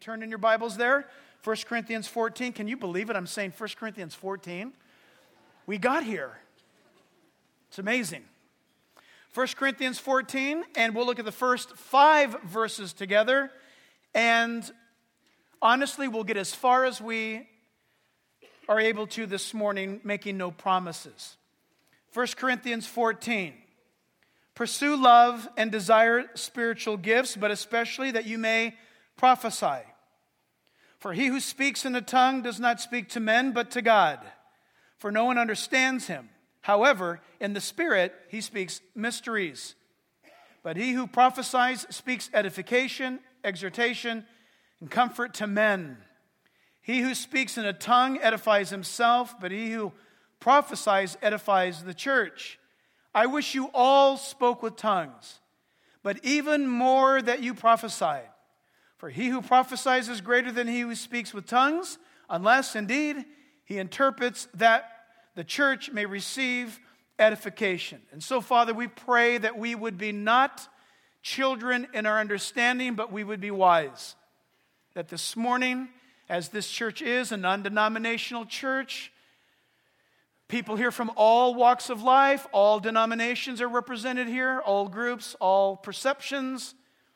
turn in your Bibles there? 1 Corinthians 14. Can you believe it? I'm saying 1 Corinthians 14. We got here. It's amazing. 1 Corinthians 14, and we'll look at the first 5 verses together. And honestly, we'll get as far as we are able to this morning, making no promises. 1 Corinthians 14. Pursue love and desire spiritual gifts, but especially that you may prophesy. For he who speaks in a tongue does not speak to men, but to God. For no one understands him. However, in the Spirit he speaks mysteries. But he who prophesies speaks edification, exhortation, and comfort to men. He who speaks in a tongue edifies himself, but he who prophesies edifies the church. I wish you all spoke with tongues, but even more that you prophesied. For he who prophesies is greater than he who speaks with tongues, unless indeed he interprets, that the church may receive edification. And so, Father, we pray that we would be not children in our understanding, but we would be wise. That this morning, as this church is a non-denominational church, people here from all walks of life, all denominations are represented here, all groups, all perceptions,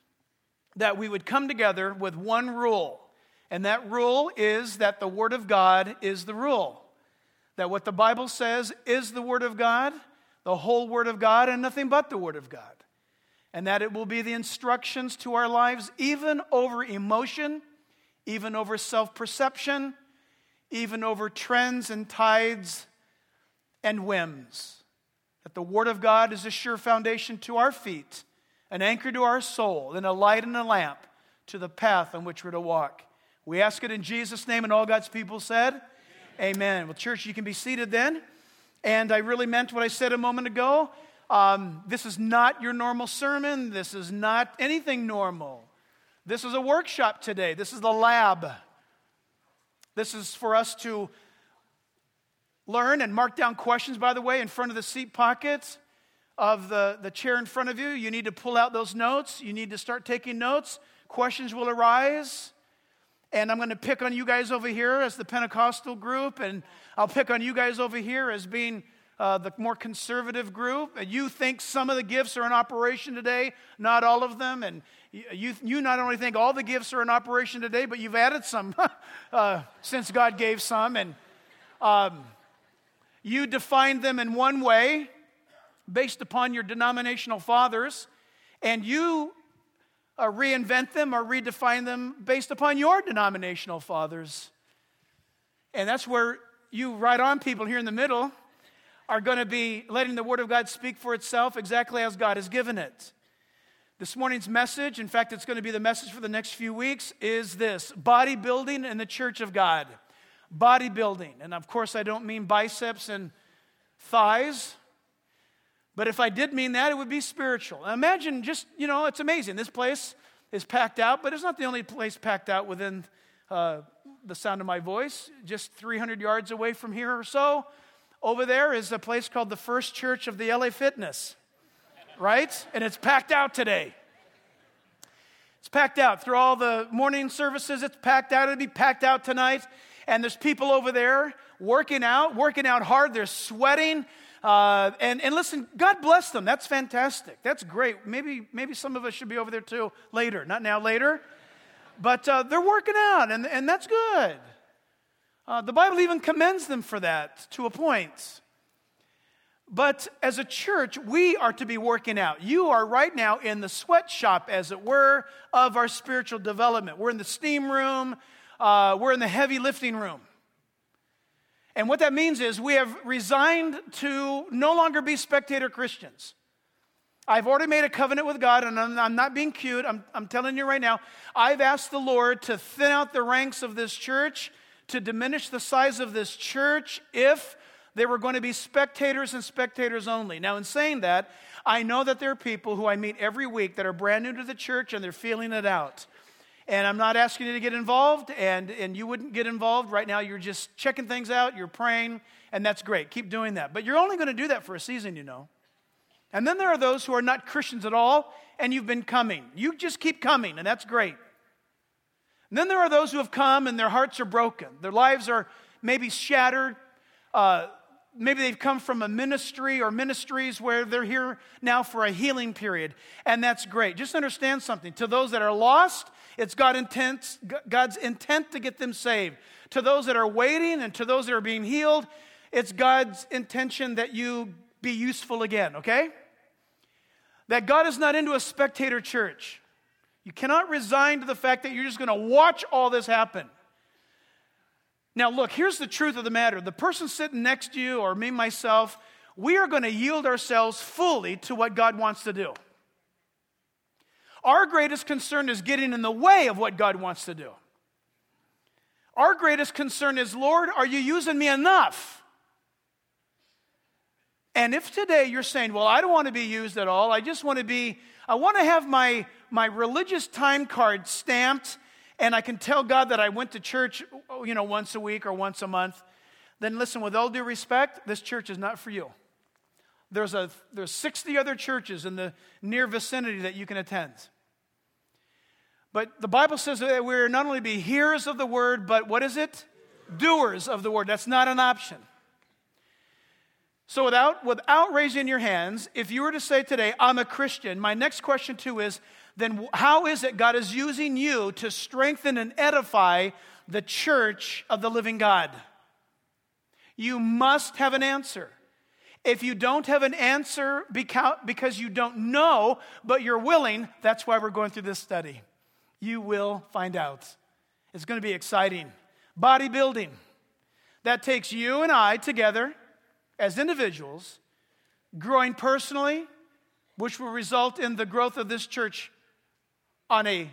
that we would come together with one rule. And that rule is that the Word of God is the rule. That what the Bible says is the Word of God, the whole Word of God, and nothing but the Word of God. And that it will be the instructions to our lives, even over emotion, even over self-perception, even over trends and tides and whims. That the Word of God is a sure foundation to our feet, an anchor to our soul, and a light and a lamp to the path on which we're to walk. We ask it in Jesus' name, and all God's people said, Amen. Well, church, you can be seated then. And I really meant what I said a moment ago. This is not your normal sermon. This is not anything normal. This is a workshop today. This is the lab. This is for us to learn and mark down questions, by the way, in front of the seat pockets of the chair in front of you. You need to pull out those notes. You need to start taking notes. Questions will arise. And I'm going to pick on you guys over here as the Pentecostal group, and I'll pick on you guys over here as being the more conservative group. And you think some of the gifts are in operation today, not all of them. And you not only think all the gifts are in operation today, but you've added some since God gave some. And you define them in one way based upon your denominational fathers, and you reinvent them or redefine them based upon your denominational fathers. And that's where you right-on people here in the middle are going to be letting the Word of God speak for itself exactly as God has given it. This morning's message, in fact, it's going to be the message for the next few weeks, is this: bodybuilding in the church of God. Bodybuilding. And of course, I don't mean biceps and thighs. But if I did mean that, it would be spiritual. Now imagine just, it's amazing. This place is packed out, but it's not the only place packed out within the sound of my voice. Just 300 yards away from here or so, over there is a place called the First Church of the LA Fitness, right? And it's packed out today. It's packed out. Through all the morning services, it's packed out. It'll be packed out tonight. And there's people over there working out hard. They're sweating. And listen, God bless them. That's fantastic. That's great. Maybe some of us should be over there too later. Not now, later. But they're working out, and that's good. The Bible even commends them for that to a point. But as a church, we are to be working out. You are right now in the sweatshop, as it were, of our spiritual development. We're in the steam room. We're in the heavy lifting room. And what that means is we have resigned to no longer be spectator Christians. I've already made a covenant with God, and I'm not being cute. I'm telling you right now, I've asked the Lord to thin out the ranks of this church, to diminish the size of this church if they were going to be spectators and spectators only. Now, in saying that, I know that there are people who I meet every week that are brand new to the church, and they're feeling it out. And I'm not asking you to get involved, and you wouldn't get involved. Right now, you're just checking things out, you're praying, and that's great. Keep doing that. But you're only going to do that for a season, And then there are those who are not Christians at all, and you've been coming. You just keep coming, and that's great. And then there are those who have come and their hearts are broken. Their lives are maybe shattered. Maybe they've come from a ministry or ministries where they're here now for a healing period. And that's great. Just understand something. To those that are lost, it's God's intent to get them saved. To those that are waiting and to those that are being healed, it's God's intention that you be useful again, okay? That God is not into a spectator church. You cannot resign to the fact that you're just going to watch all this happen. Now look, here's the truth of the matter. The person sitting next to you or me, myself, we are going to yield ourselves fully to what God wants to do. Our greatest concern is getting in the way of what God wants to do. Our greatest concern is, Lord, are you using me enough? And if today you're saying, well, I don't want to be used at all, I want to have my religious time card stamped, and I can tell God that I went to church, once a week or once a month, then listen, with all due respect, this church is not for you. There's 60 other churches in the near vicinity that you can attend. But the Bible says that we're not only be hearers of the word, but what is it? Doers of the word. That's not an option. So without raising your hands, if you were to say today, I'm a Christian, my next question too is, then how is it God is using you to strengthen and edify the church of the living God? You must have an answer. If you don't have an answer because you don't know, but you're willing, that's why we're going through this study. You will find out. It's going to be exciting. Bodybuilding. That takes you and I together as individuals, growing personally, which will result in the growth of this church on a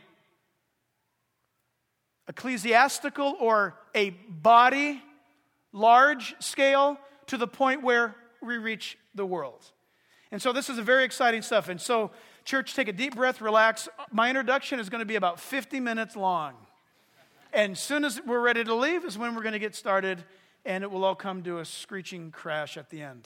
ecclesiastical or a body, large scale, to the point where we reach the world. And so this is a very exciting stuff. And so, church, take a deep breath, relax. My introduction is going to be about 50 minutes long. And as soon as we're ready to leave is when we're going to get started, and it will all come to a screeching crash at the end.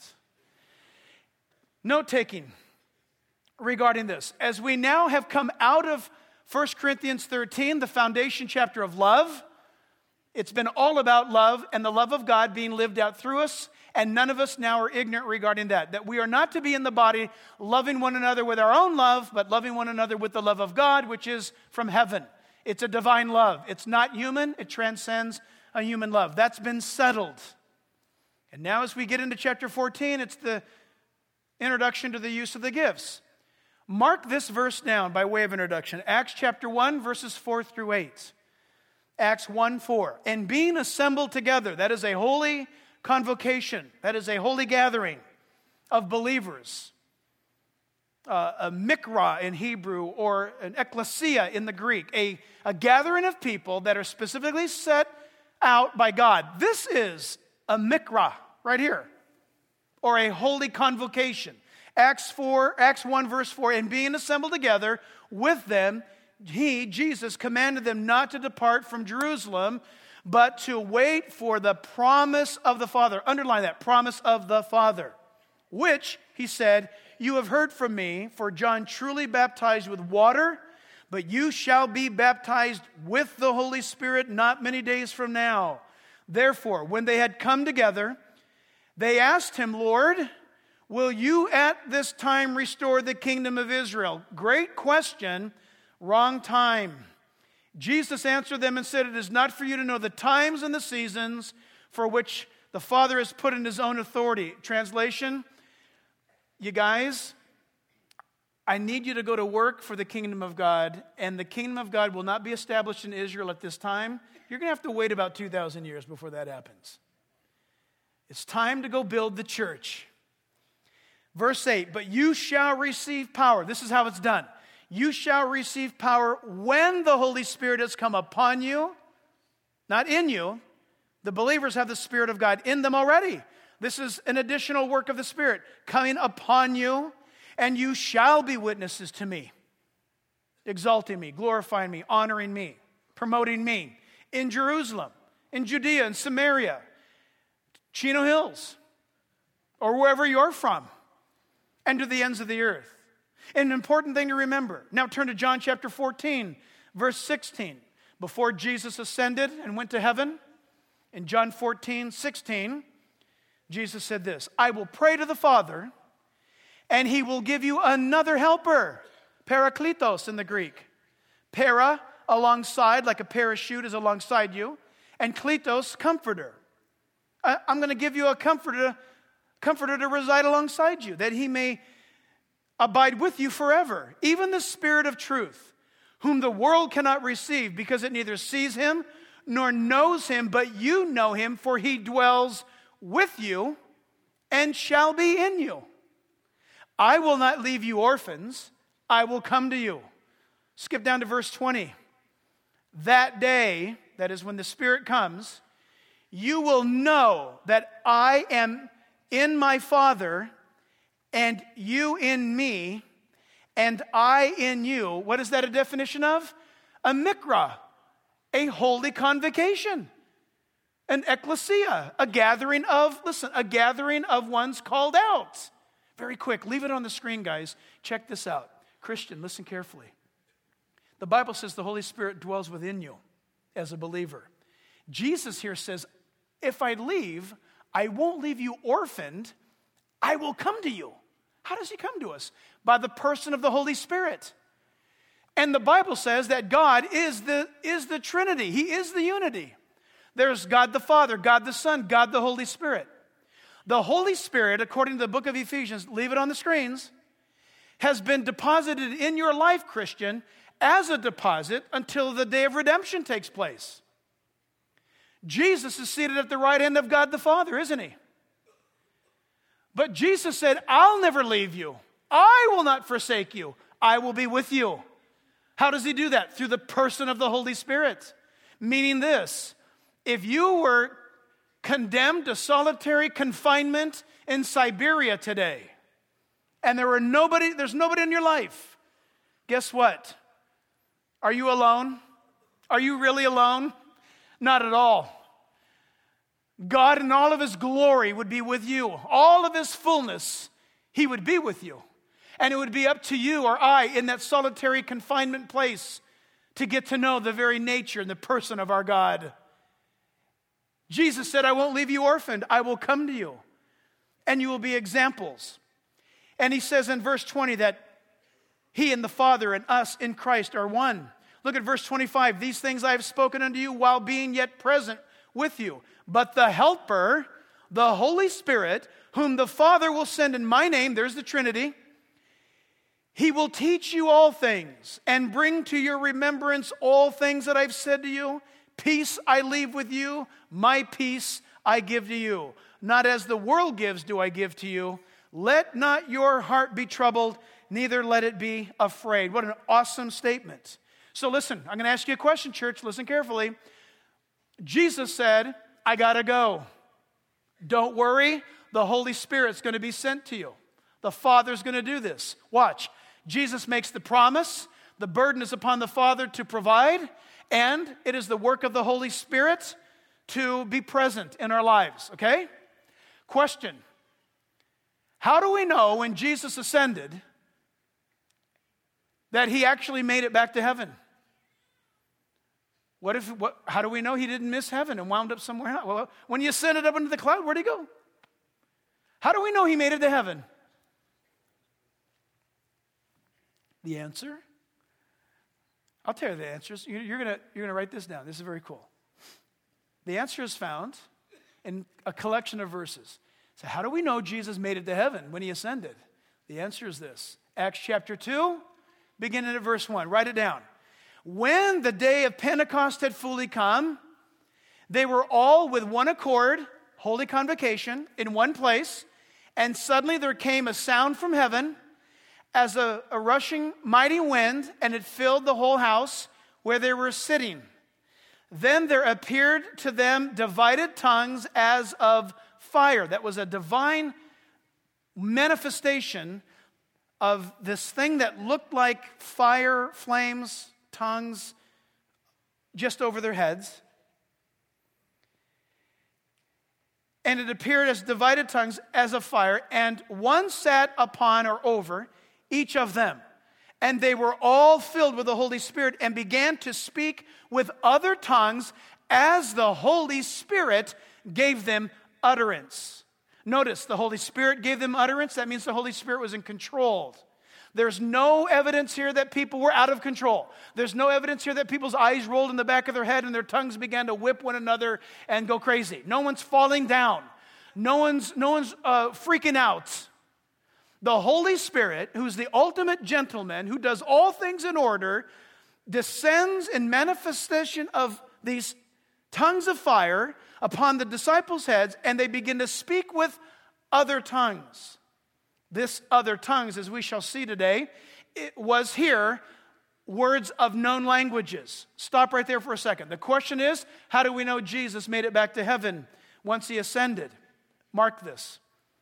Note-taking regarding this. As we now have come out of 1 Corinthians 13, the foundation chapter of love, it's been all about love and the love of God being lived out through us, and none of us now are ignorant regarding that. That we are not to be in the body loving one another with our own love, but loving one another with the love of God, which is from heaven. It's a divine love. It's not human. It transcends a human love. That's been settled. And now as we get into chapter 14, it's the introduction to the use of the gifts. Mark this verse down by way of introduction. Acts chapter 1, verses 4 through 8. Acts 1:4. And being assembled together, that is a holy convocation, that is a holy gathering of believers. A mikra in Hebrew, or an ecclesia in the Greek, a gathering of people that are specifically set out by God. This is a mikra right here, or a holy convocation. Acts 1 verse 4, and being assembled together with them, Jesus, commanded them not to depart from Jerusalem, but to wait for the promise of the Father. Underline that, promise of the Father, which, he said, you have heard from me, for John truly baptized with water, but you shall be baptized with the Holy Spirit not many days from now. Therefore, when they had come together, they asked him, Lord, will you at this time restore the kingdom of Israel? Great question, wrong time. Jesus answered them and said, it is not for you to know the times and the seasons for which the Father has put in his own authority. Translation, you guys, I need you to go to work for the kingdom of God, and the kingdom of God will not be established in Israel at this time. You're going to have to wait about 2,000 years before that happens. It's time to go build the church. Verse 8, but you shall receive power. This is how it's done. You shall receive power when the Holy Spirit has come upon you, not in you. The believers have the Spirit of God in them already. This is an additional work of the Spirit coming upon you, and you shall be witnesses to me, exalting me, glorifying me, honoring me, promoting me in Jerusalem, in Judea and Samaria, Chino Hills, or wherever you're from, and to the ends of the earth. An important thing to remember. Now turn to John chapter 14, verse 16. Before Jesus ascended and went to heaven, in John 14:16, Jesus said this, I will pray to the Father, and he will give you another helper, parakletos in the Greek. Para, alongside, like a parachute is alongside you, and kletos, comforter. I'm going to give you a comforter to reside alongside you, that he may abide with you forever. Even the Spirit of truth, whom the world cannot receive, because it neither sees him nor knows him, but you know him, for he dwells with you and shall be in you. I will not leave you orphans, I will come to you. Skip down to verse 20. That day, that is when the Spirit comes, you will know that I am in my Father, and you in me, and I in you. What is that a definition of? A mikra, a holy convocation, an ecclesia, a gathering of ones called out. Very quick, leave it on the screen, guys. Check this out. Christian, listen carefully. The Bible says the Holy Spirit dwells within you as a believer. Jesus here says, if I leave, I won't leave you orphaned. I will come to you. How does he come to us? By the person of the Holy Spirit. And the Bible says that God is the Trinity. He is the unity. There's God the Father, God the Son, God the Holy Spirit. The Holy Spirit, according to the book of Ephesians, leave it on the screens, has been deposited in your life, Christian, as a deposit until the day of redemption takes place. Jesus is seated at the right hand of God the Father, isn't he? But Jesus said, I'll never leave you. I will not forsake you. I will be with you. How does he do that? Through the person of the Holy Spirit. Meaning this, if you were condemned to solitary confinement in Siberia today, and there's nobody in your life, guess what? Are you alone? Are you really alone? Not at all. God in all of his glory would be with you. All of his fullness, he would be with you. And it would be up to you or I in that solitary confinement place to get to know the very nature and the person of our God. Jesus said, I won't leave you orphaned. I will come to you. And you will be examples. And he says in verse 20 that he and the Father and us in Christ are one. Look at verse 25. These things I have spoken unto you while being yet present with you. But the Helper, the Holy Spirit, whom the Father will send in my name, there's the Trinity, he will teach you all things and bring to your remembrance all things that I've said to you. Peace I leave with you, my peace I give to you. Not as the world gives do I give to you. Let not your heart be troubled, neither let it be afraid. What an awesome statement. So listen, I'm going to ask you a question, church. Listen carefully. Jesus said, I got to go. Don't worry, the Holy Spirit's going to be sent to you. The Father's going to do this. Watch. Jesus makes the promise. The burden is upon the Father to provide, and it is the work of the Holy Spirit to be present in our lives, okay? Question. How do we know when Jesus ascended that he actually made it back to heaven? How do we know he didn't miss heaven and wound up somewhere else? Well, when he ascended up into the cloud, where'd he go? How do we know he made it to heaven? The answer? I'll tell you the answers. You're gonna write this down. This is very cool. The answer is found in a collection of verses. So how do we know Jesus made it to heaven when he ascended? The answer is this. Acts chapter 2, beginning at verse 1. Write it down. When the day of Pentecost had fully come, they were all with one accord, holy convocation, in one place, and suddenly there came a sound from heaven as a rushing mighty wind, and it filled the whole house where they were sitting. Then there appeared to them divided tongues as of fire. That was a divine manifestation of this thing that looked like fire, flames, tongues, just over their heads. And it appeared as divided tongues as of fire, and one sat upon or over each of them. And they were all filled with the Holy Spirit and began to speak with other tongues as the Holy Spirit gave them utterance. Notice, the Holy Spirit gave them utterance. That means the Holy Spirit was in control. There's no evidence here that people were out of control. There's no evidence here that people's eyes rolled in the back of their head and their tongues began to whip one another and go crazy. No one's falling down. No one's freaking out. The Holy Spirit, who's the ultimate gentleman, who does all things in order, descends in manifestation of these tongues of fire upon the disciples' heads, and they begin to speak with other tongues. This other tongues, as we shall see today, it was here words of known languages. Stop right there for a second. The question is, how do we know Jesus made it back to heaven once he ascended? Mark this.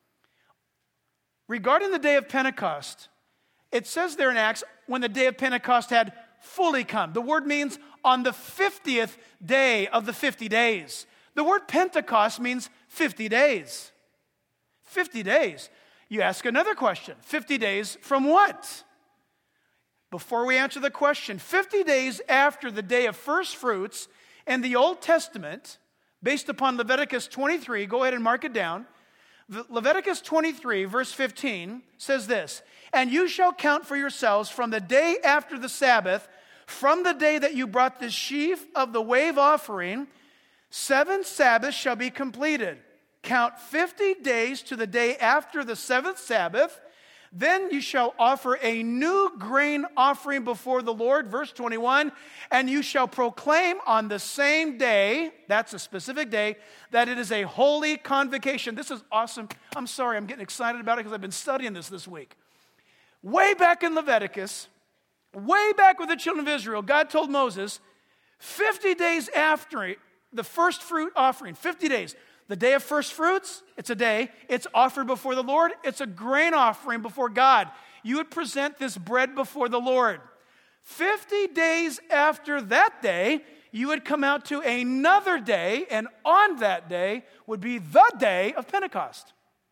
Regarding the day of Pentecost, it says there in Acts, when the day of Pentecost had fully come. The word means on the 50th day of the 50 days. The word Pentecost means 50 days. 50 days. You ask another question. 50 days from what? Before we answer the question, 50 days after the day of first fruits in the Old Testament, based upon Leviticus 23, go ahead and mark it down. Leviticus 23, verse 15, says this, "And you shall count for yourselves from the day after the Sabbath, from the day that you brought the sheaf of the wave offering, 7 Sabbaths shall be completed. Count 50 days to the day after the 7th Sabbath. Then you shall offer a new grain offering before the Lord," verse 21, "and you shall proclaim on the same day," that's a specific day, "that it is a holy convocation." This is awesome. I'm sorry, I'm getting excited about it because I've been studying this week. Way back in Leviticus, way back with the children of Israel, God told Moses, 50 days after the first fruit offering, 50 days. The day of first fruits, it's a day. It's offered before the Lord. It's a grain offering before God. You would present this bread before the Lord. 50 days after that day, you would come out to another day, and on that day would be the day of Pentecost.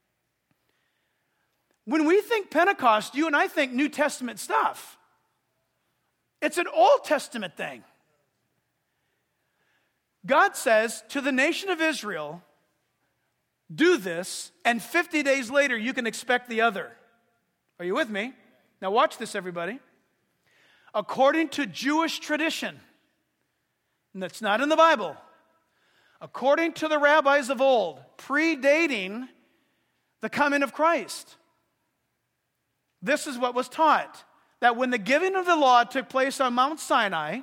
When we think Pentecost, you and I think New Testament stuff. It's an Old Testament thing. God says to the nation of Israel, do this, and 50 days later, you can expect the other. Are you with me? Now watch this, everybody. According to Jewish tradition, and that's not in the Bible, according to the rabbis of old, predating the coming of Christ, this is what was taught, that when the giving of the law took place on Mount Sinai,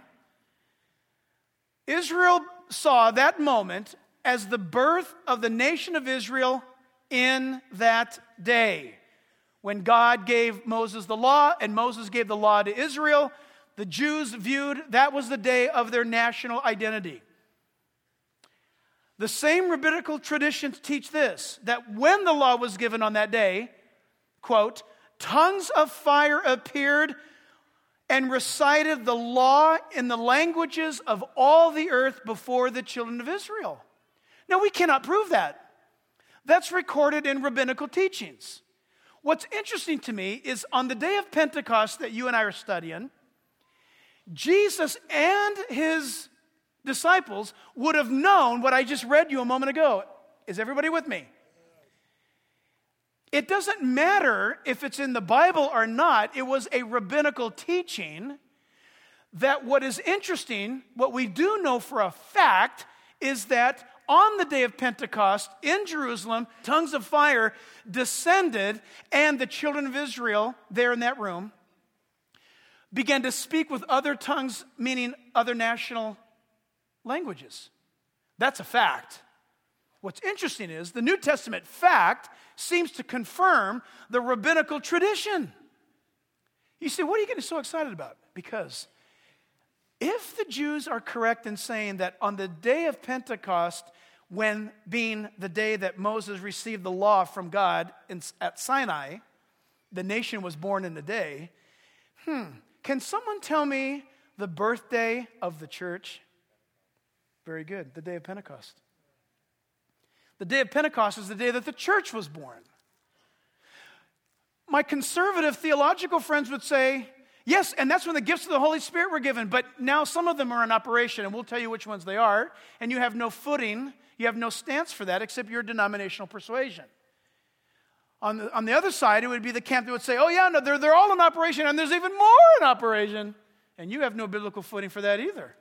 Israel saw that moment as the birth of the nation of Israel in that day. When God gave Moses the law and Moses gave the law to Israel, the Jews viewed that was the day of their national identity. The same rabbinical traditions teach this, that when the law was given on that day, quote, "tongues of fire appeared and recited the law in the languages of all the earth before the children of Israel." Now, we cannot prove that. That's recorded in rabbinical teachings. What's interesting to me is on the day of Pentecost that you and I are studying, Jesus and his disciples would have known what I just read you a moment ago. Is everybody with me? It doesn't matter if it's in the Bible or not. It was a rabbinical teaching that what is interesting, what we do know for a fact, is that on the day of Pentecost in Jerusalem, tongues of fire descended, and the children of Israel there in that room began to speak with other tongues, meaning other national languages. That's a fact. What's interesting is the New Testament fact seems to confirm the rabbinical tradition. You say, what are you getting so excited about? Because if the Jews are correct in saying that on the day of Pentecost, when being the day that Moses received the law from God at Sinai, the nation was born in the day, can someone tell me the birthday of the church? Very good, the day of Pentecost. The day of Pentecost is the day that the church was born. My conservative theological friends would say, Yes, and that's when the gifts of the Holy Spirit were given. But now some of them are in operation, and we'll tell you which ones they are. And you have no footing, you have no stance for that except your denominational persuasion. On the other side, it would be the camp that would say, oh yeah, no, they're all in operation, and there's even more in operation. And you have no biblical footing for that either.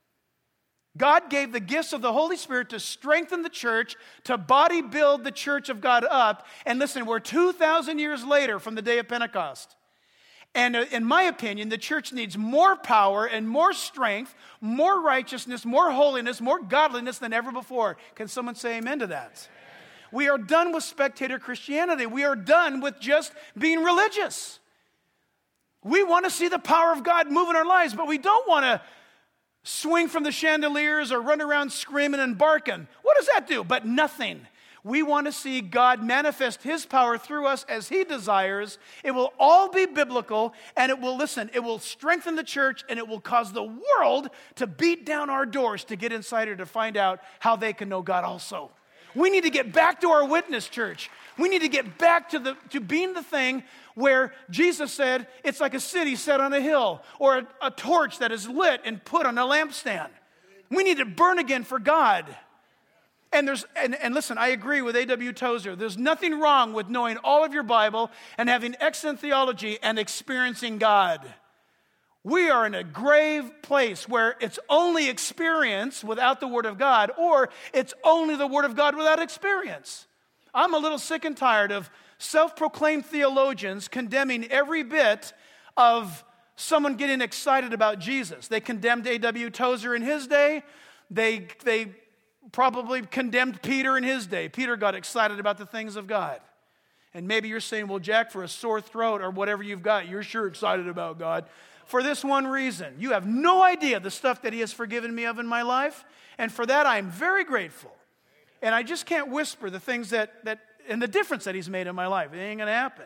God gave the gifts of the Holy Spirit to strengthen the church, to body build the church of God up. And listen, we're 2,000 years later from the day of Pentecost. And in my opinion, the church needs more power and more strength, more righteousness, more holiness, more godliness than ever before. Can someone say amen to that? We are done with spectator Christianity. We are done with just being religious. We want to see the power of God move in our lives, but we don't want to swing from the chandeliers or run around screaming and barking. What does that do? But nothing. We want to see God manifest His power through us as He desires. It will all be biblical, and it will strengthen the church, and it will cause the world to beat down our doors to get inside her to find out how they can know God also. We need to get back to our witness, church. We need to get back to being the thing where Jesus said it's like a city set on a hill or a torch that is lit and put on a lampstand. We need to burn again for God. And listen, I agree with A.W. Tozer. There's nothing wrong with knowing all of your Bible and having excellent theology and experiencing God. We are in a grave place where it's only experience without the Word of God, or it's only the Word of God without experience. I'm a little sick and tired of self-proclaimed theologians condemning every bit of someone getting excited about Jesus. They condemned A.W. Tozer in his day. They probably condemned Peter in his day. Peter got excited about the things of God. And maybe you're saying, well, Jack, for a sore throat or whatever you've got, you're sure excited about God. For this one reason, you have no idea the stuff that He has forgiven me of in my life, and for that I'm very grateful. And I just can't whisper the things that and the difference that He's made in my life. It ain't going to happen.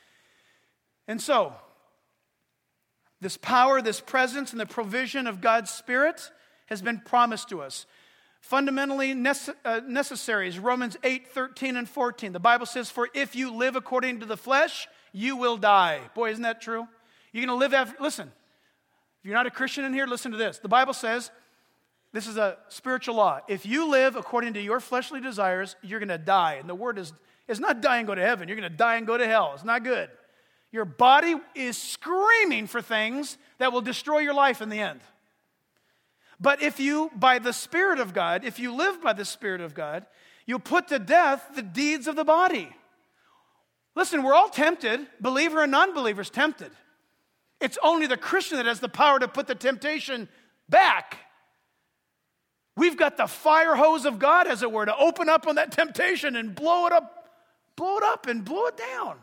And so, this power, this presence, and the provision of God's Spirit has been promised to us. Fundamentally necessary is Romans 8:13 and 14. The Bible says, for if you live according to the flesh, you will die. Boy, isn't that true? You're going to live after, listen, if you're not a Christian in here, listen to this. The Bible says, this is a spiritual law. If you live according to your fleshly desires, you're going to die. And the word is, it's not die and go to heaven. You're going to die and go to hell. It's not good. Your body is screaming for things that will destroy your life in the end. But if you, by the Spirit of God, if you live by the Spirit of God, you'll put to death the deeds of the body. Listen, we're all tempted, believer and non-believer's tempted. It's only the Christian that has the power to put the temptation back. We've got the fire hose of God, as it were, to open up on that temptation and blow it up and blow it down.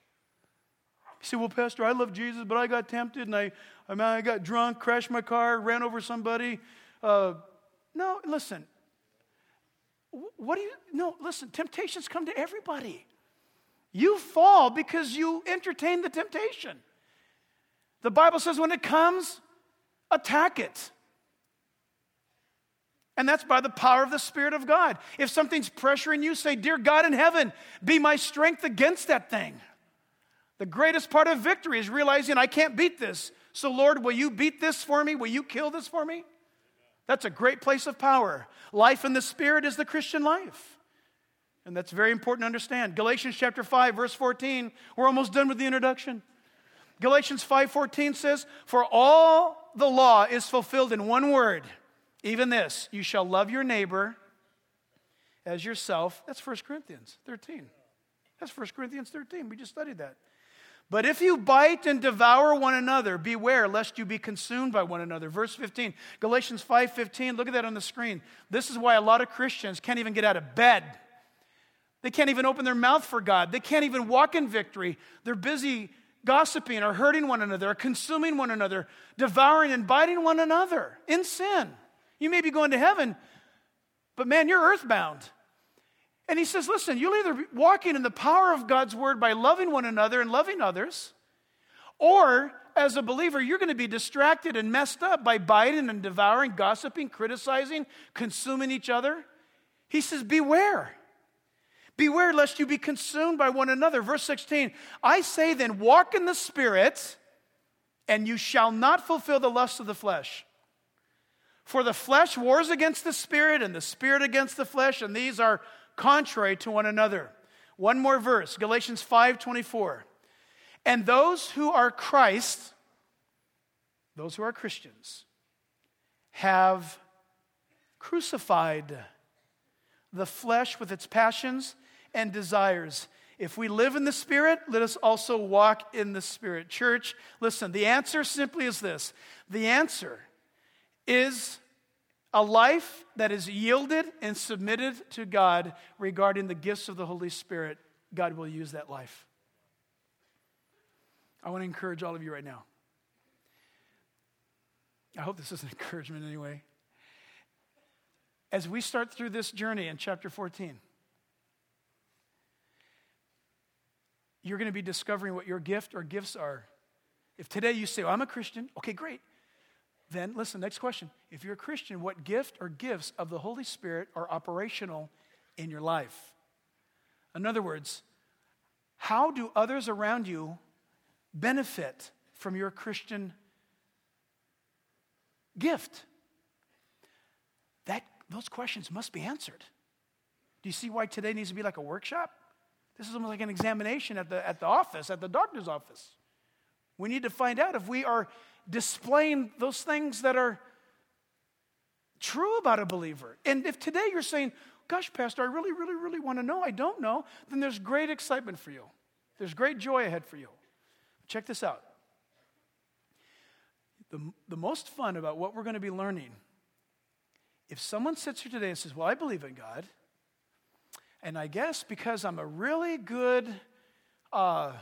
You say, well, Pastor, I love Jesus, but I got tempted and I got drunk, crashed my car, ran over somebody. No, listen. Listen, temptations come to everybody. You fall because you entertain the temptation. The Bible says when it comes, attack it. And that's by the power of the Spirit of God. If something's pressuring you, say, dear God in heaven, be my strength against that thing. The greatest part of victory is realizing I can't beat this. So Lord, will you beat this for me? Will you kill this for me? That's a great place of power. Life in the Spirit is the Christian life. And that's very important to understand. Galatians chapter 5, verse 14. We're almost done with the introduction. Galatians 5:14 says, for all the law is fulfilled in one word, even this, you shall love your neighbor as yourself. That's 1 Corinthians 13. That's 1 Corinthians 13. We just studied that. But if you bite and devour one another, beware lest you be consumed by one another. Verse 15, Galatians 5:15, look at that on the screen. This is why a lot of Christians can't even get out of bed. They can't even open their mouth for God. They can't even walk in victory. They're busy gossiping or hurting one another or consuming one another, devouring and biting one another in sin. You may be going to heaven, but man, you're earthbound. And he says, listen, you'll either be walking in the power of God's word by loving one another and loving others, or as a believer, you're going to be distracted and messed up by biting and devouring, gossiping, criticizing, consuming each other. He says, beware. Beware lest you be consumed by one another. Verse 16, I say then, walk in the Spirit, And you shall not fulfill the lust of the flesh. For the flesh wars against the spirit, and the spirit against the flesh, and these are contrary to one another. One more verse, Galatians 5:24. And those who are Christ, those who are Christians, have crucified the flesh with its passions and desires. If we live in the Spirit, let us also walk in the Spirit. Church, listen, the answer simply is this. The answer is a life that is yielded and submitted to God regarding the gifts of the Holy Spirit. God will use that life. I want to encourage all of you right now. I hope this is an encouragement anyway. As we start through this journey in chapter 14, you're going to be discovering what your gift or gifts are. If today you say, well, I'm a Christian, okay, great. Then listen, next question. If you're a Christian, what gift or gifts of the Holy Spirit are operational in your life? In other words, how do others around you benefit from your Christian gift? Those questions must be answered. Do you see why today needs to be like a workshop? This is almost like an examination at the office, at the doctor's office. We need to find out if we are displaying those things that are true about a believer. And if today you're saying, gosh, Pastor, I really, really, really want to know, I don't know, then there's great excitement for you. There's great joy ahead for you. Check this out. The most fun about what we're going to be learning, if someone sits here today and says, well, I believe in God, and I guess because I'm a really good, I'm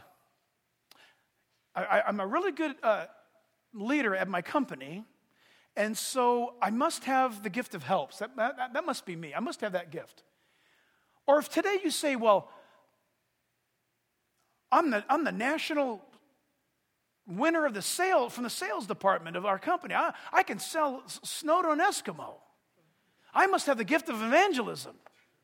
a really good leader at my company, and so I must have the gift of helps. That must be me. I must have that gift. Or if today you say, well, I'm the national winner of the sale from the sales department of our company. I can sell snow to an Eskimo. I must have the gift of evangelism.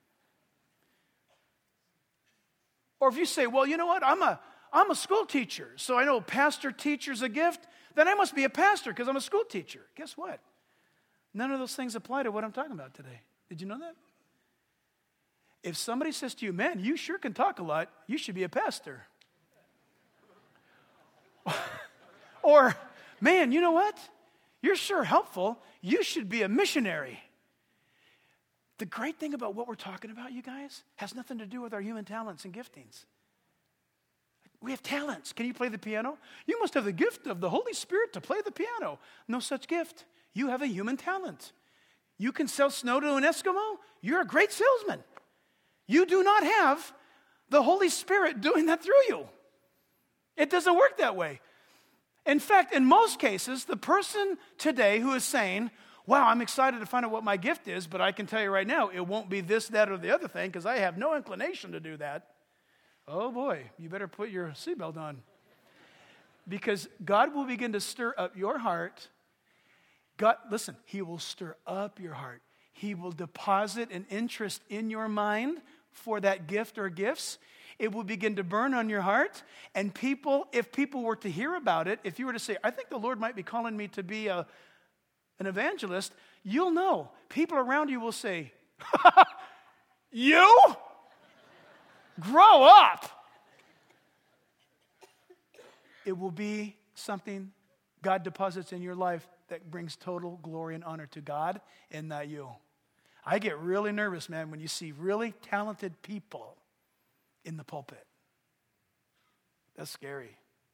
Or if you say, well, you know what, I'm a school teacher, so I know pastor teacher's a gift, then I must be a pastor because I'm a school teacher. Guess what? None of those things apply to what I'm talking about today. Did you know that? If somebody says to you, man, you sure can talk a lot, you should be a pastor. Or, man, you know what? You're sure helpful, you should be a missionary. The great thing about what we're talking about, you guys, has nothing to do with our human talents and giftings. We have talents. Can you play the piano? You must have the gift of the Holy Spirit to play the piano. No such gift. You have a human talent. You can sell snow to an Eskimo. You're a great salesman. You do not have the Holy Spirit doing that through you. It doesn't work that way. In fact, in most cases, the person today who is saying, wow, I'm excited to find out what my gift is, but I can tell you right now, it won't be this, that, or the other thing because I have no inclination to do that. Oh boy, you better put your seatbelt on. Because God will begin to stir up your heart. God, listen, He will stir up your heart. He will deposit an interest in your mind for that gift or gifts. It will begin to burn on your heart. And if people were to hear about it, if you were to say, I think the Lord might be calling me to be an evangelist, you'll know. People around you will say, you? Grow up. It will be something God deposits in your life that brings total glory and honor to God and not you. I get really nervous, man, when you see really talented people in the pulpit. That's scary.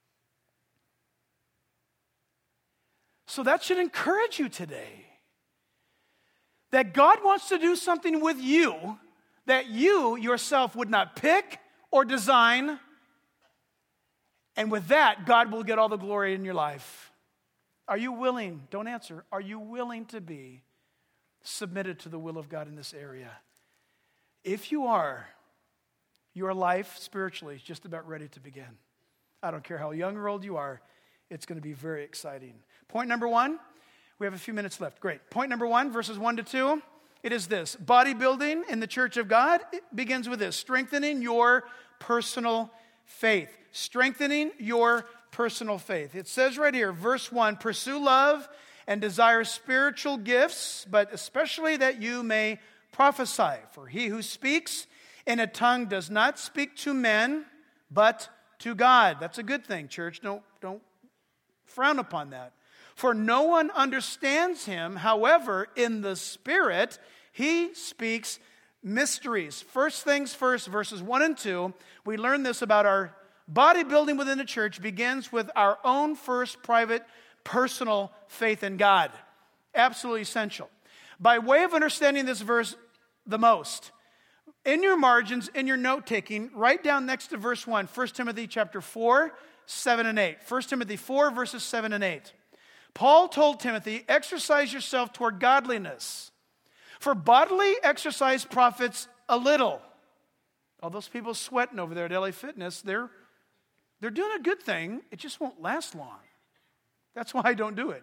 So that should encourage you today. That God wants to do something with you that you yourself would not pick or design. And with that, God will get all the glory in your life. Are you willing? Don't answer. Are you willing to be submitted to the will of God in this area? If you are, your life spiritually is just about ready to begin. I don't care how young or old you are, it's going to be very exciting. Point number 1, we have a few minutes left. Great. Point number 1, verses 1 to 2, it is this. Bodybuilding in the church of God, it begins with this: strengthening your personal faith. Strengthening your personal faith. It says right here, verse 1, pursue love and desire spiritual gifts, but especially that you may prophesy. For he who speaks in a tongue does not speak to men, but to God. That's a good thing, church. Don't frown upon that. For no one understands him. However, in the Spirit, he speaks mysteries. First things first, verses 1 and 2, we learn this about our bodybuilding within the church begins with our own first private, personal faith in God. Absolutely essential. By way of understanding this verse the most, in your margins, in your note-taking, write down next to verse 1, 1 Timothy chapter 4, 7 and 8. 1 Timothy 4, verses 7 and 8. Paul told Timothy, exercise yourself toward godliness. For bodily exercise profits a little. All those people sweating over there at LA Fitness, they're doing a good thing. It just won't last long. That's why I don't do it.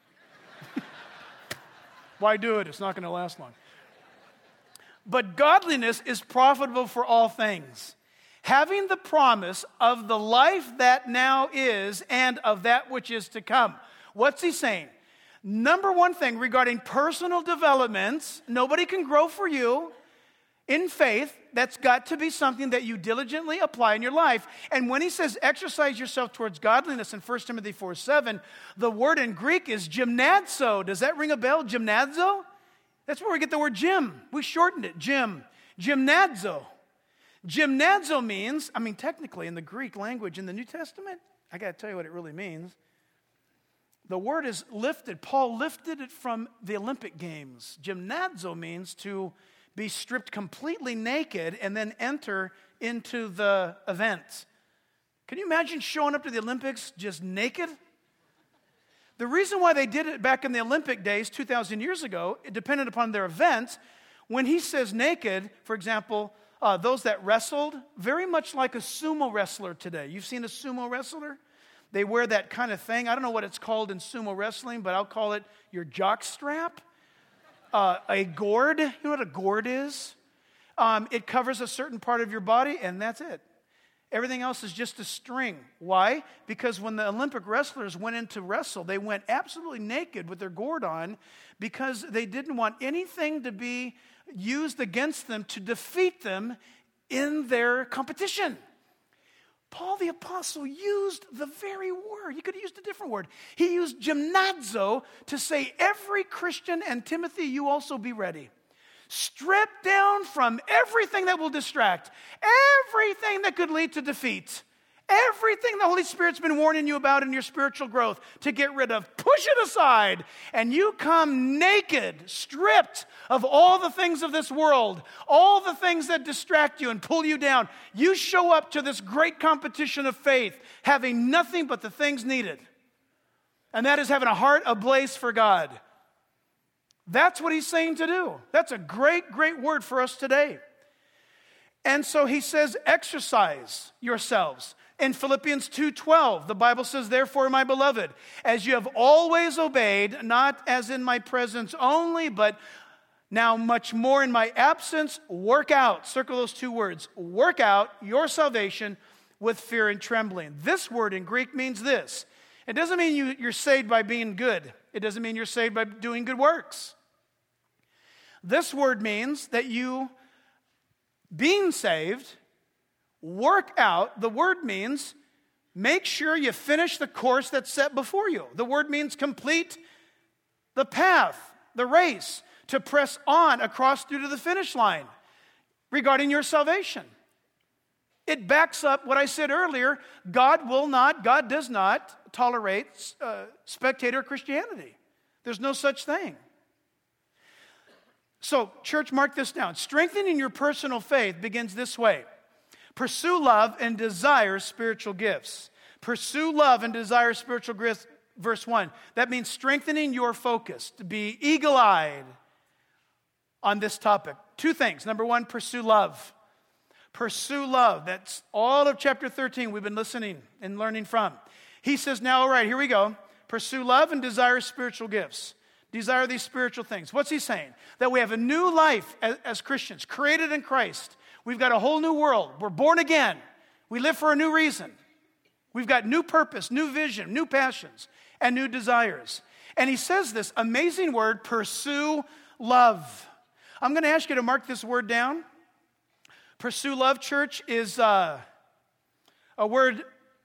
Why do it? It's not going to last long. But godliness is profitable for all things, having the promise of the life that now is and of that which is to come. What's he saying? Number one thing regarding personal developments, nobody can grow for you in faith. That's got to be something that you diligently apply in your life. And when he says exercise yourself towards godliness in 1 Timothy 4:7, the word in Greek is gymnazo. Does that ring a bell? Gymnazo? That's where we get the word gym. We shortened it, gym. Gymnazo. Gymnazo means, technically in the Greek language in the New Testament, I got to tell you what it really means. The word is lifted. Paul lifted it from the Olympic Games. Gymnazo means to be stripped completely naked and then enter into the event. Can you imagine showing up to the Olympics just naked? The reason why they did it back in the Olympic days, 2,000 years ago, it depended upon their event. When he says naked, for example, those that wrestled, very much like a sumo wrestler today. You've seen a sumo wrestler? They wear that kind of thing. I don't know what it's called in sumo wrestling, but I'll call it your jock strap. A gourd. You know what a gourd is? It covers a certain part of your body, and that's it. Everything else is just a string. Why? Because when the Olympic wrestlers went in to wrestle, they went absolutely naked with their gourd on because they didn't want anything to be used against them to defeat them in their competition. Paul the Apostle used the very word. He could have used a different word. He used gymnazo to say, every Christian, and Timothy, you also be ready. Strip down from everything that will distract, everything that could lead to defeat, everything the Holy Spirit's been warning you about in your spiritual growth to get rid of. Push it aside, and you come naked, stripped of all the things of this world, all the things that distract you and pull you down. You show up to this great competition of faith having nothing but the things needed, and that is having a heart ablaze for God. That's what he's saying to do. That's a great, great word for us today. And so he says, exercise yourselves. In Philippians 2:12, the Bible says, therefore, my beloved, as you have always obeyed, not as in my presence only, but now much more in my absence, work out. Circle those two words. Work out your salvation with fear and trembling. This word in Greek means this. It doesn't mean you're saved by being good. It doesn't mean you're saved by doing good works. This word means that you, being saved, work out. The word means make sure you finish the course that's set before you. The word means complete the path, the race, to press on across through to the finish line regarding your salvation. It backs up what I said earlier. God does not tolerate spectator Christianity. There's no such thing. So, church, mark this down. Strengthening your personal faith begins this way. Pursue love and desire spiritual gifts. Pursue love and desire spiritual gifts, verse 1. That means strengthening your focus, to be eagle-eyed on this topic. Two things. Number one, pursue love. Pursue love. That's all of chapter 13 we've been listening and learning from. He says, now, all right, here we go. Pursue love and desire spiritual gifts. Desire these spiritual things. What's he saying? That we have a new life as Christians, created in Christ. We've got a whole new world. We're born again. We live for a new reason. We've got new purpose, new vision, new passions, and new desires. And he says this amazing word, pursue love. I'm going to ask you to mark this word down. Pursue love, church, is a word,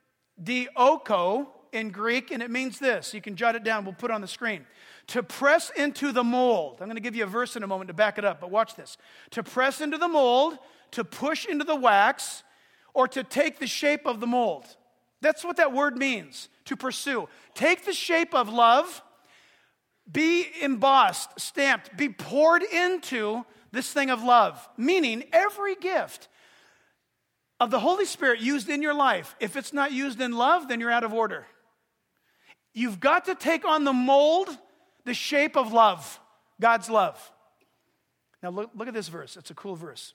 dioko, in Greek, and it means this. You can jot it down. We'll put it on the screen. To press into the mold. I'm going to give you a verse in a moment to back it up, but watch this. To press into the mold, to push into the wax, or to take the shape of the mold. That's what that word means, to pursue. Take the shape of love, be embossed, stamped, be poured into this thing of love. Meaning, every gift of the Holy Spirit used in your life, if it's not used in love, then you're out of order. You've got to take on the mold, the shape of love, God's love. Now look at this verse. It's a cool verse.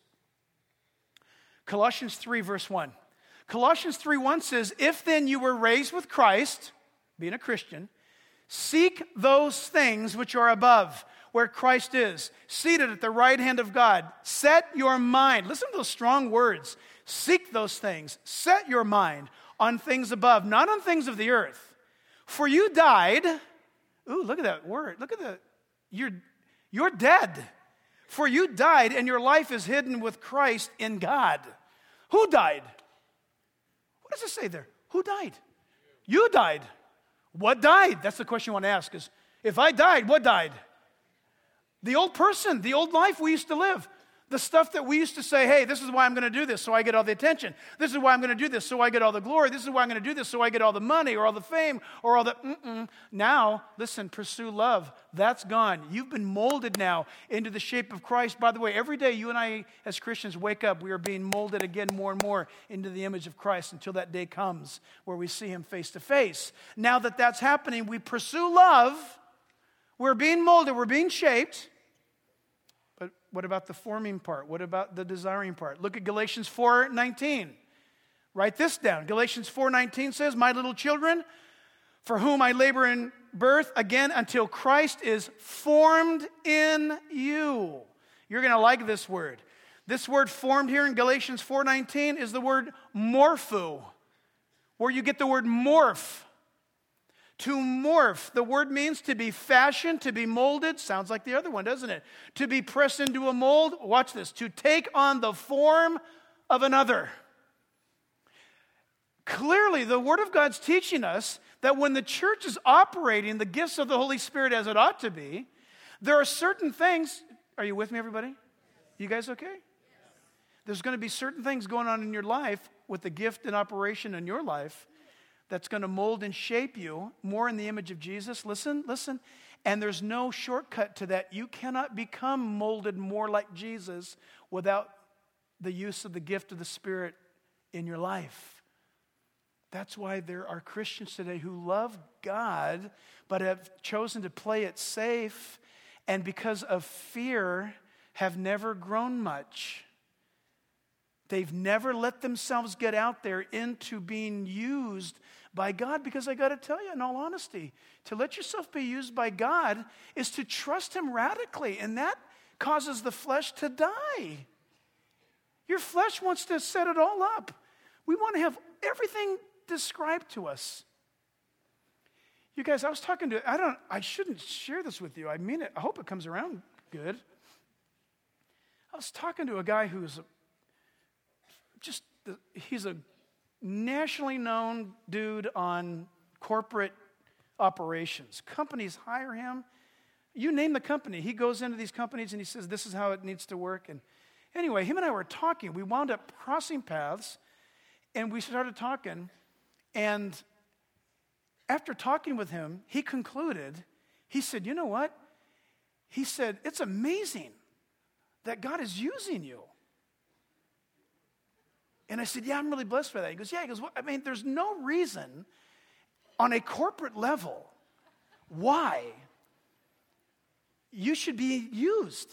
Colossians 3, verse 1. Colossians 3:1 says, if then you were raised with Christ, being a Christian, seek those things which are above, where Christ is, seated at the right hand of God. Set your mind. Listen to those strong words. Seek those things. Set your mind on things above, not on things of the earth. For you died. Ooh, look at that word. Look at you're dead. For you died, and your life is hidden with Christ in God. Who died? What does it say there? Who died? You died. What died? That's the question you want to ask is, if I died, what died? The old person, the old life we used to live. The stuff that we used to say, hey, this is why I'm going to do this, so I get all the attention. This is why I'm going to do this, so I get all the glory. This is why I'm going to do this, so I get all the money or all the fame or all the Now, listen, pursue love. That's gone. You've been molded now into the shape of Christ. By the way, every day you and I as Christians wake up, we are being molded again more and more into the image of Christ until that day comes where we see him face to face. Now that that's happening, we pursue love. We're being molded. We're being shaped. What about the forming part? What about the desiring part? Look at Galatians 4:19. Write this down. Galatians 4:19 says, my little children, for whom I labor in birth, again, until Christ is formed in you. You're going to like this word. This word formed here in Galatians 4:19 is the word morpho, where you get the word morph. To morph, the word means to be fashioned, to be molded. Sounds like the other one, doesn't it? To be pressed into a mold. Watch this. To take on the form of another. Clearly, the Word of God's teaching us that when the church is operating the gifts of the Holy Spirit as it ought to be, there are certain things. Are you with me, everybody? You guys okay? There's going to be certain things going on in your life with the gift in operation in your life that's going to mold and shape you more in the image of Jesus. Listen. And there's no shortcut to that. You cannot become molded more like Jesus without the use of the gift of the Spirit in your life. That's why there are Christians today who love God but have chosen to play it safe, and because of fear have never grown much. They've never let themselves get out there into being used by God, because I got to tell you, in all honesty, to let yourself be used by God is to trust him radically, and that causes the flesh to die. Your flesh wants to set it all up. We want to have everything described to us. You guys, I was talking to, I shouldn't share this with you. I mean it. I hope it comes around good. I was talking to a guy who's he's a nationally known dude on corporate operations. Companies hire him. You name the company. He goes into these companies and he says, this is how it needs to work. And anyway, him and I were talking. We wound up crossing paths, and we started talking. And after talking with him, he concluded, he said, you know what? He said, it's amazing that God is using you. And I said, yeah, I'm really blessed by that. He goes, yeah. He goes, well, I mean, there's no reason on a corporate level why you should be used.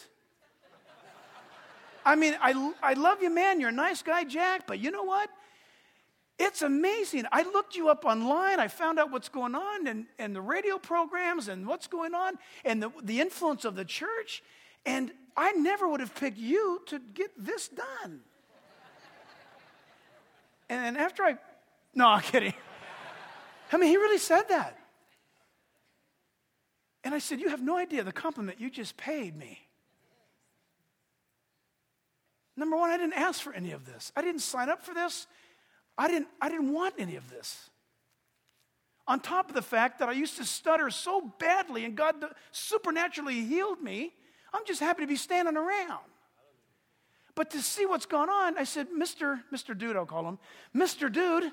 I mean, I love you, man. You're a nice guy, Jack. But you know what? It's amazing. I looked you up online. I found out what's going on and the radio programs and what's going on and the influence of the church. And I never would have picked you to get this done. And after no, I'm kidding. I mean, he really said that. And I said, you have no idea the compliment you just paid me. Number one, I didn't ask for any of this. I didn't sign up for this. I didn't want any of this. On top of the fact that I used to stutter so badly and God supernaturally healed me, I'm just happy to be standing around. But to see what's gone on, I said, Mr. Dude, I'll call him, Mr. Dude,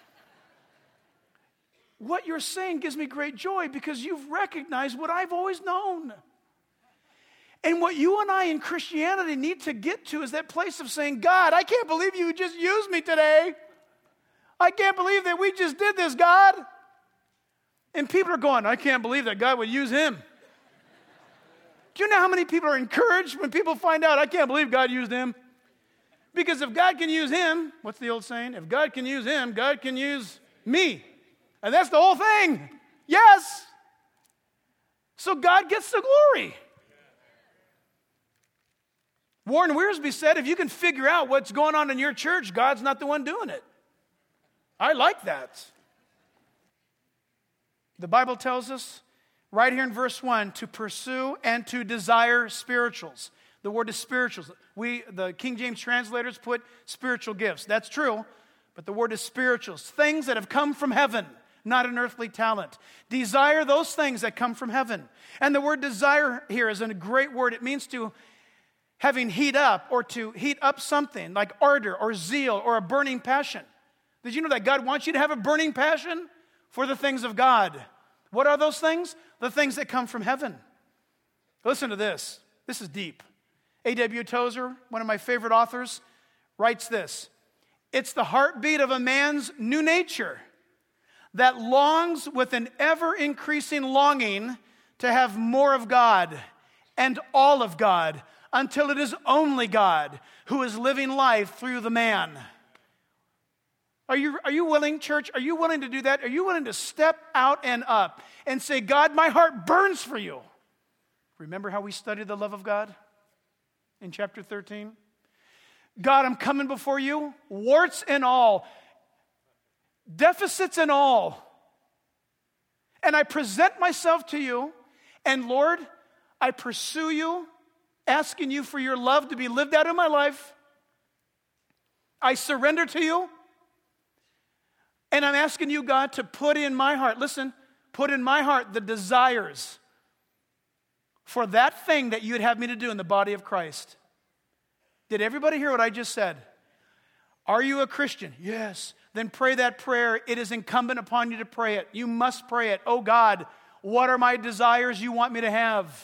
what you're saying gives me great joy because you've recognized what I've always known. And what you and I in Christianity need to get to is that place of saying, God, I can't believe you just used me today. I can't believe that we just did this, God. And people are going, I can't believe that God would use him. Do you know how many people are encouraged when people find out, I can't believe God used him? Because if God can use him, what's the old saying? If God can use him, God can use me. And that's the whole thing. Yes. So God gets the glory. Warren Wiersbe said, if you can figure out what's going on in your church, God's not the one doing it. I like that. The Bible tells us right here in verse 1 to pursue and to desire spirituals. The word is spirituals. The King James translators put spiritual gifts. That's true, but the word is spirituals. Things that have come from heaven, not an earthly talent. Desire those things that come from heaven. And the word desire here is a great word. It means to having heat up or to heat up something like ardor or zeal or a burning passion. Did you know that God wants you to have a burning passion for the things of God? What are those things? The things that come from heaven. Listen to this. This is deep. A.W. Tozer, one of my favorite authors, writes this. It's the heartbeat of a man's new nature that longs with an ever-increasing longing to have more of God and all of God until it is only God who is living life through the man. Are you willing, church? Are you willing to do that? Are you willing to step out and up and say, God, my heart burns for you? Remember how we studied the love of God in chapter 13? God, I'm coming before you, warts and all, deficits and all. And I present myself to you, and Lord, I pursue you, asking you for your love to be lived out in my life. I surrender to you. And I'm asking you, God, to put in my heart, listen, put in my heart the desires for that thing that you would have me to do in the body of Christ. Did everybody hear what I just said? Are you a Christian? Yes. Then pray that prayer. It is incumbent upon you to pray it. You must pray it. Oh God, what are my desires you want me to have?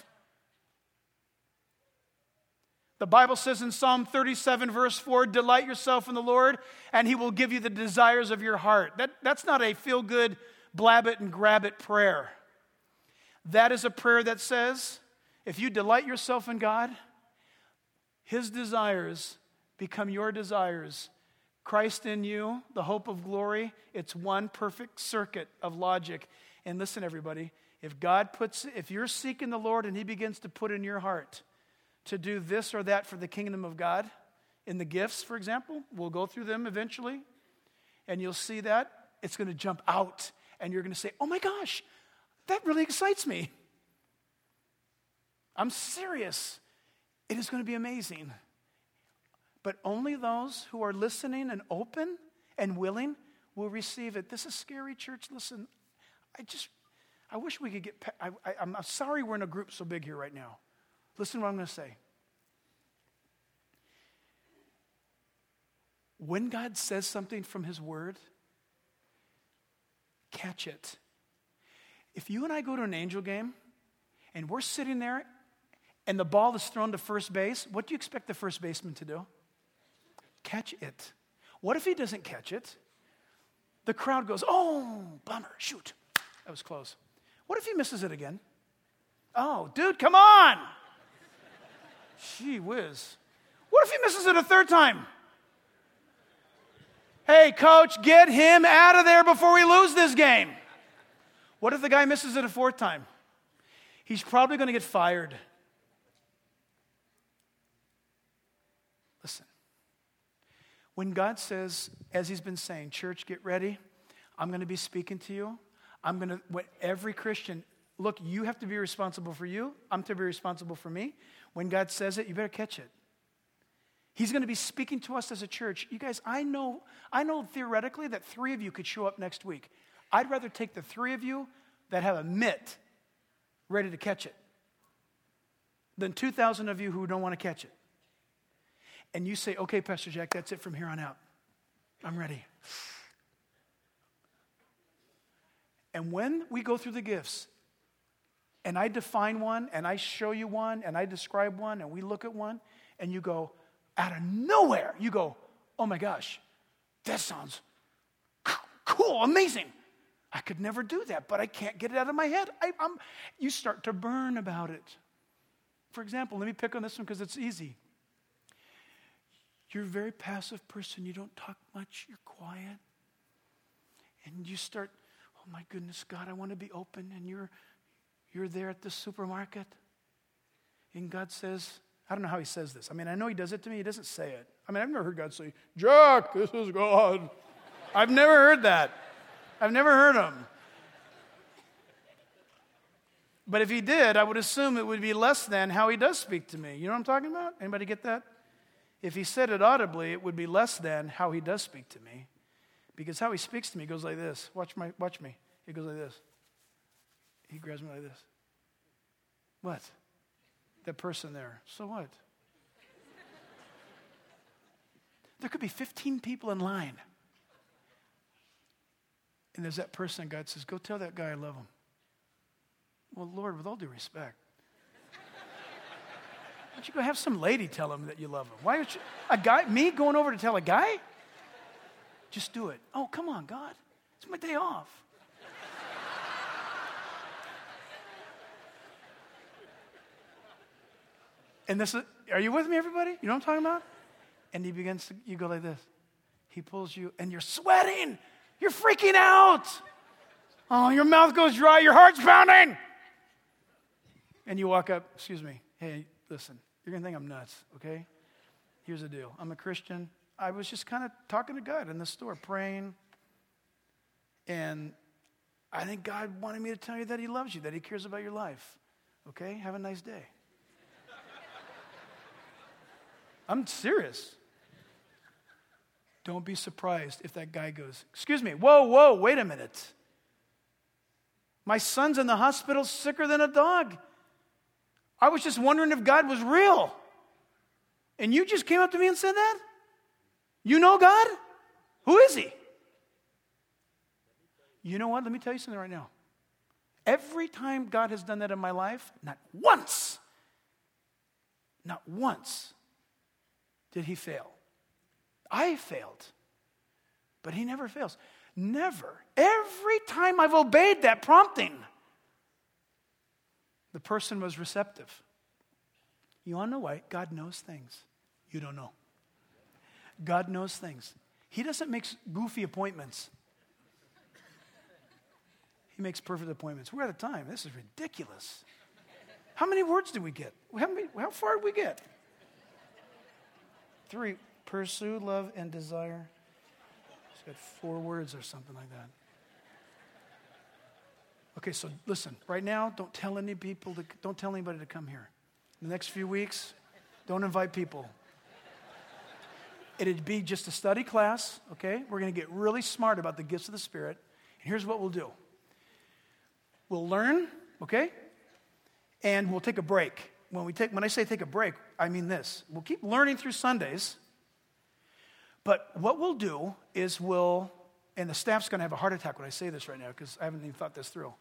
The Bible says in Psalm 37, verse 4, delight yourself in the Lord, and he will give you the desires of your heart. That's not a feel-good, blab it and grab it prayer. That is a prayer that says, if you delight yourself in God, his desires become your desires. Christ in you, the hope of glory, it's one perfect circuit of logic. And listen, everybody, if you're seeking the Lord and he begins to put in your heart to do this or that for the kingdom of God, in the gifts, for example, we'll go through them eventually, and you'll see that, it's going to jump out, and you're going to say, oh my gosh, that really excites me. I'm serious. It is going to be amazing. But only those who are listening and open and willing will receive it. This is scary, church. Listen, I wish we could get, I'm sorry we're in a group so big here right now. Listen to what I'm going to say. When God says something from his word, catch it. If you and I go to an Angel game and we're sitting there and the ball is thrown to first base, what do you expect the first baseman to do? Catch it. What if he doesn't catch it? The crowd goes, oh, bummer, shoot. That was close. What if he misses it again? Oh, dude, come on. Gee whiz. What if he misses it a third time? Hey, coach, get him out of there before we lose this game. What if the guy misses it a fourth time? He's probably going to get fired. Listen. When God says, as he's been saying, church, get ready. I'm going to be speaking to you. every Christian, look, you have to be responsible for you. I'm to be responsible for me. When God says it, you better catch it. He's going to be speaking to us as a church. You guys, I know theoretically that 3 of you could show up next week. I'd rather take the 3 of you that have a mitt ready to catch it than 2,000 of you who don't want to catch it. And you say, okay, Pastor Jack, that's it from here on out. I'm ready. And when we go through the gifts, and I define one, and I show you one, and I describe one, and we look at one, and you go, out of nowhere, you go, oh my gosh, that sounds cool, amazing. I could never do that, but I can't get it out of my head. You start to burn about it. For example, let me pick on this one because it's easy. You're a very passive person. You don't talk much. You're quiet. And you start, oh my goodness, God, I want to be open. And you're there at the supermarket. And God says, I don't know how he says this. I mean, I know he does it to me. He doesn't say it. I mean, I've never heard God say, Jack, this is God. I've never heard that. I've never heard him. But if he did, I would assume it would be less than how he does speak to me. You know what I'm talking about? Anybody get that? If he said it audibly, it would be less than how he does speak to me. Because how he speaks to me goes like this. Watch me. He goes like this. He grabs me like this. What? That person there. So what? There could be 15 people in line. And there's that person, and God says, go tell that guy I love him. Well, Lord, with all due respect, why don't you go have some lady tell him that you love him? Why don't you, me going over to tell a guy? Just do it. Oh, come on, God. It's my day off. And are you with me, everybody? You know what I'm talking about? And you go like this. He pulls you, and you're sweating. You're freaking out. Oh, your mouth goes dry. Your heart's pounding. And you walk up, excuse me. Hey, listen, you're going to think I'm nuts, okay? Here's the deal. I'm a Christian. I was just kind of talking to God in the store, praying. And I think God wanted me to tell you that he loves you, that he cares about your life. Okay? Have a nice day. I'm serious. Don't be surprised if that guy goes, excuse me, whoa, wait a minute. My son's in the hospital sicker than a dog. I was just wondering if God was real. And you just came up to me and said that? You know God? Who is he? You know what? Let me tell you something right now. Every time God has done that in my life, not once did he fail. I failed, but he never fails. Never. Every time I've obeyed that prompting, the person was receptive. You want to know why? God knows things you don't know. God knows things. He doesn't make goofy appointments. He makes perfect appointments. We're out of time. This is ridiculous. How many words did we get? How far did we get? 3. Pursue, love, and desire. It's got 4 words or something like that. Okay, so listen. Right now, don't tell anybody to come here. In the next few weeks, don't invite people. It'd be just a study class, okay? We're going to get really smart about the gifts of the Spirit. And here's what we'll do. We'll learn, okay? And we'll take a break. When I say take a break, I mean this. We'll keep learning through Sundays. But what we'll do is and the staff's going to have a heart attack when I say this right now because I haven't even thought this through.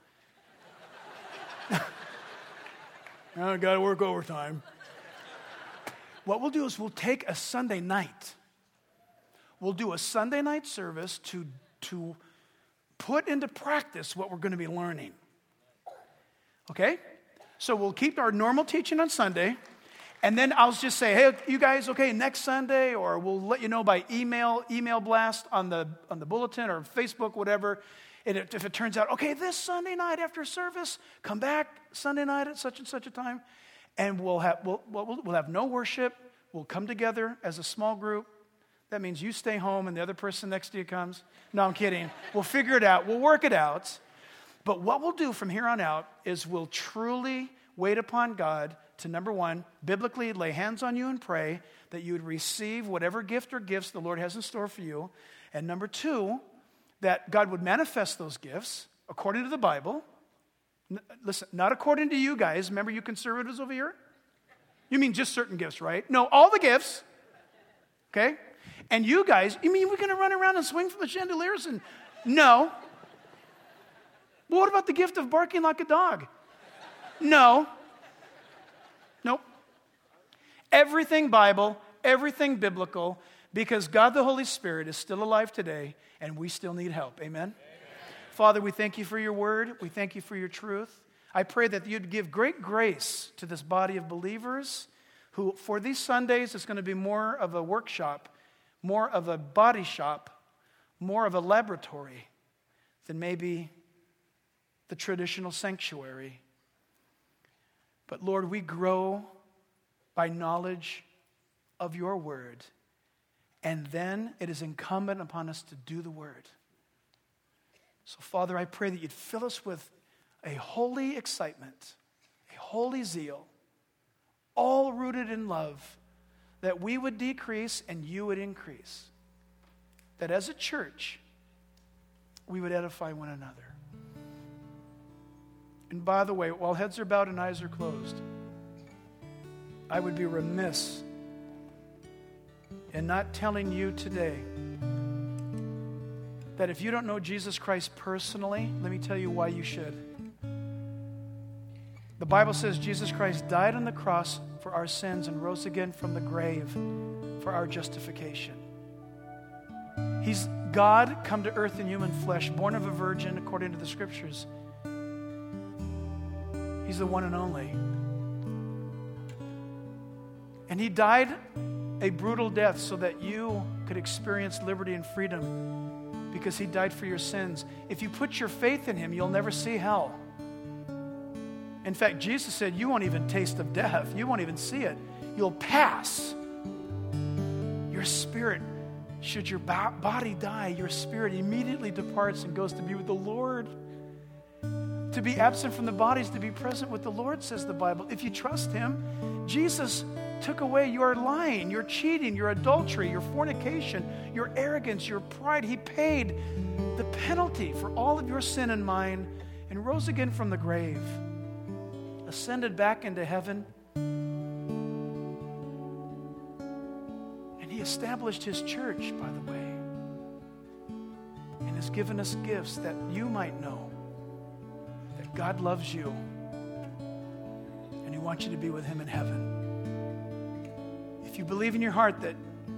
I got to work overtime. What we'll do is we'll take a Sunday night. We'll do a Sunday night service to put into practice what we're going to be learning. Okay? So we'll keep our normal teaching on Sunday. And then I'll just say, hey, you guys, okay, next Sunday, or we'll let you know by email blast on the bulletin or Facebook, whatever. And if it turns out, okay, this Sunday night after service, come back Sunday night at such and such a time, and we'll have no worship. We'll come together as a small group. That means you stay home and the other person next to you comes. No, I'm kidding. We'll figure it out. We'll work it out. But what we'll do from here on out is we'll truly wait upon God to, number one, biblically lay hands on you and pray that you would receive whatever gift or gifts the Lord has in store for you. And number two, that God would manifest those gifts according to the Bible. Listen, not according to you guys. Remember you conservatives over here? You mean just certain gifts, right? No, all the gifts. Okay? And you guys, you mean we're going to run around and swing from the chandeliers? And no. Well, what about the gift of barking like a dog? No. Nope. Everything Bible, everything biblical, because God the Holy Spirit is still alive today, and we still need help. Amen? Father, we thank you for your word. We thank you for your truth. I pray that you'd give great grace to this body of believers who, for these Sundays, it's going to be more of a workshop, more of a body shop, more of a laboratory than maybe the traditional sanctuary. But Lord, we grow by knowledge of your word, and then it is incumbent upon us to do the word. So, Father, I pray that you'd fill us with a holy excitement, a holy zeal, all rooted in love, that we would decrease and you would increase. That as a church, we would edify one another. And by the way, while heads are bowed and eyes are closed, I would be remiss in not telling you today that if you don't know Jesus Christ personally, let me tell you why you should. The Bible says Jesus Christ died on the cross for our sins and rose again from the grave for our justification. He's God come to earth in human flesh, born of a virgin according to the scriptures. He's the one and only. And he died a brutal death so that you could experience liberty and freedom, because he died for your sins. If you put your faith in him, you'll never see hell. In fact, Jesus said, you won't even taste of death. You won't even see it. You'll pass. Your spirit, should your body die, your spirit immediately departs and goes to be with the Lord. To be absent from the body is to be present with the Lord, says the Bible. If you trust him, Jesus took away your lying, your cheating, your adultery, your fornication, your arrogance, your pride. He paid the penalty for all of your sin and mine and rose again from the grave, ascended back into heaven, and he established his church, by the way, and has given us gifts that you might know that God loves you and he wants you to be with him in heaven. If you believe in your heart that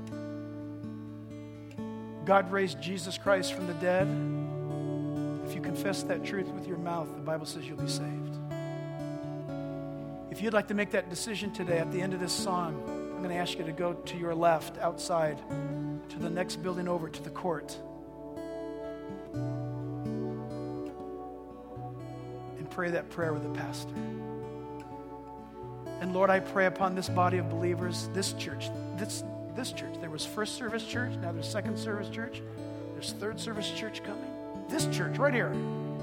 God raised Jesus Christ from the dead, if you confess that truth with your mouth, the Bible says you'll be saved. If you'd like to make that decision today, at the end of this song, I'm going to ask you to go to your left, outside, to the next building over, to the court, and pray that prayer with the pastor. And Lord, I pray upon this body of believers, this church, this church. There was First Service Church, now there's Second Service Church, there's Third Service Church coming. This church right here,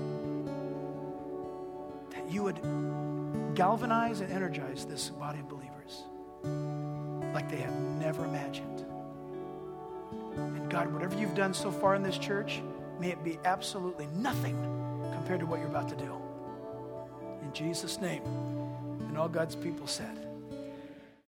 that you would galvanize and energize this body of believers like they have never imagined. And God, whatever you've done so far in this church, may it be absolutely nothing compared to what you're about to do. In Jesus' name. And all God's people said.